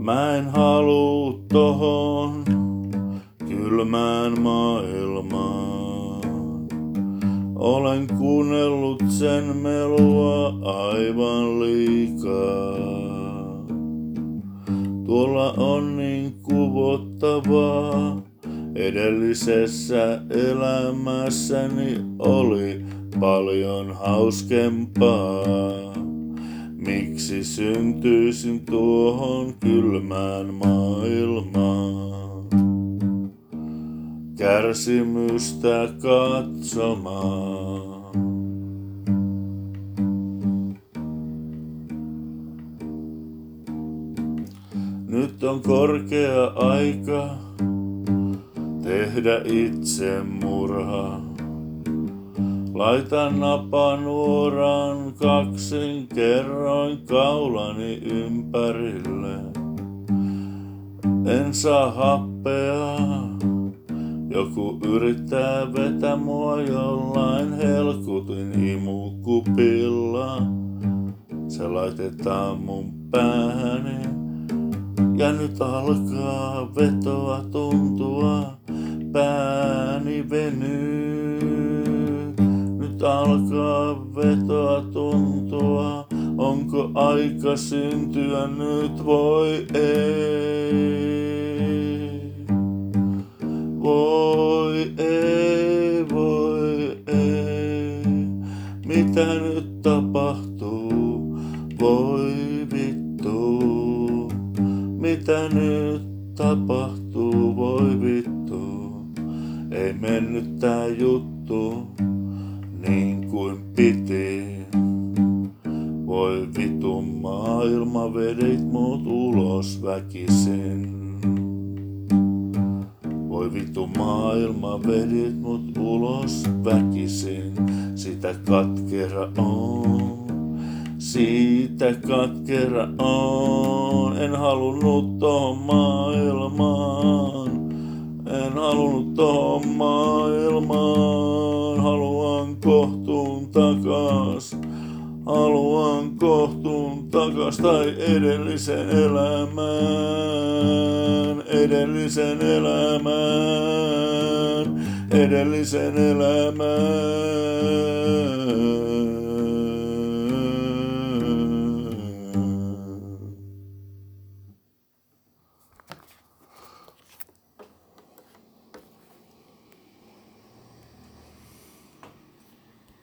Mä en haluu tohon kylmään maailmaan. Olen kuunnellut sen melua aivan liikaa. Tuolla on niin kuvottavaa. Edellisessä elämässäni oli paljon hauskempaa. Miksi syntyisin tuohon kylmään maailmaan? Kärsimystä katsomaan. Nyt on korkea aika tehdä itsemurha. Laitan napanuoran kaksin kerroin kaulani ympärille. En saa happea. Joku yrittää vetää mua jollain helkutin imukupilla. Se laitetaan mun päähäni. Ja nyt alkaa vetoa tuntua. Pääni venyy. Nyt alkaa vetoa tuntua. Onko aika syntyä nyt? Voi ei. Voi ei, voi ei. Mitä nyt tapahtuu? Voi vittu. Mitä nyt tapahtuu? Voi vittu. Ei mennyt tää juttu niin kuin piti. Voi vitu maailma, vedit mut ulos väkisin. Voi vitu maailma, vedit mut ulos väkisin. Sitä katkera on, siitä katkera on. En halunnut tohon maailmaan. En halunnut tohon maailmaan. Haluan kohtuun takas. Haluan kohtuun takas tai edellisen elämään. Edellisen elämään. Edellisen elämään.